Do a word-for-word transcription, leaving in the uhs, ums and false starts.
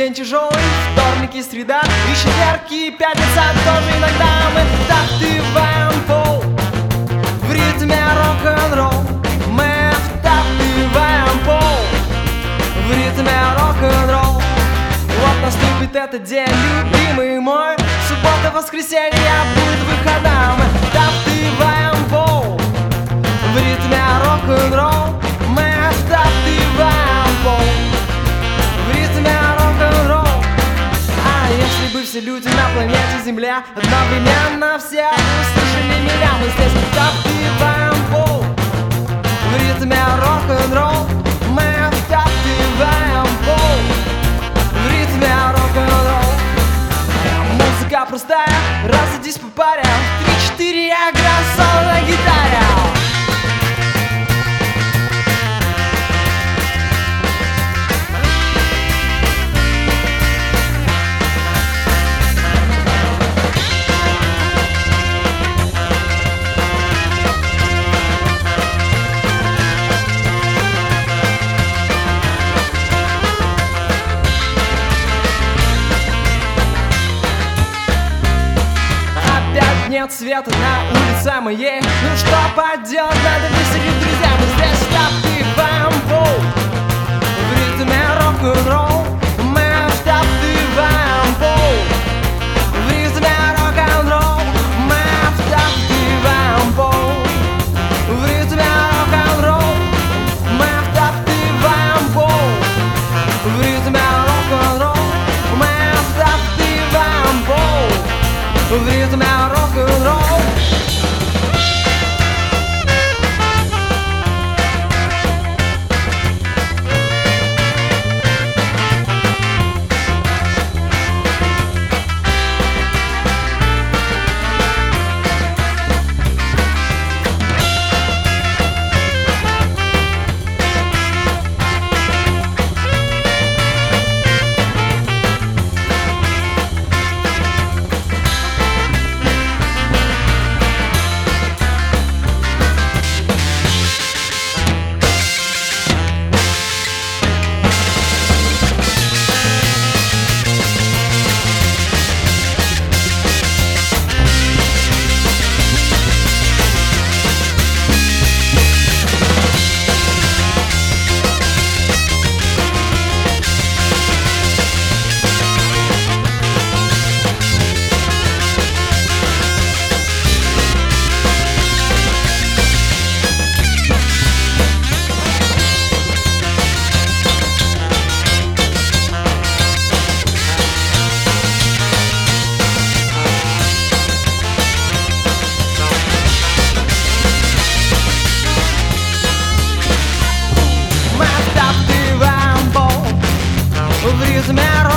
день тяжелый, вторник и среда, и четверг, и пятница тоже иногда. Мы втаптываем пол в ритме рок-н-ролл. Мы втаптываем пол в ритме рок-н-ролл. Вот наступит этот день, любимый мой, суббота, воскресенье будет выхода. Мы втаптываем пол в ритме рок-н-ролл. Мы втаптываем пол в ритме рок-н-ролл. А если бы все люди на планете Земля одновременно все услышали меня, мы здесь втаптываем пол в ритме рок-н-ролл. Мы втаптываем пол в ритме рок-н-ролл. Музыка простая, разойдись по паре, три-четыре игра соло на гитаре. Нет света на улице моей, ну что поделать, надо веселить, друзья. Мы здесь втаптываем пол в ритме рок-н-ролл. Мы втаптываем пол в ритме рок-н-ролл. Мы втаптываем пол в ритме рок-н-ролл. Мы втаптываем пол в ритме рок-н-ролл. Мы втаптываем пол в ритме рок-н-ролл. В ритме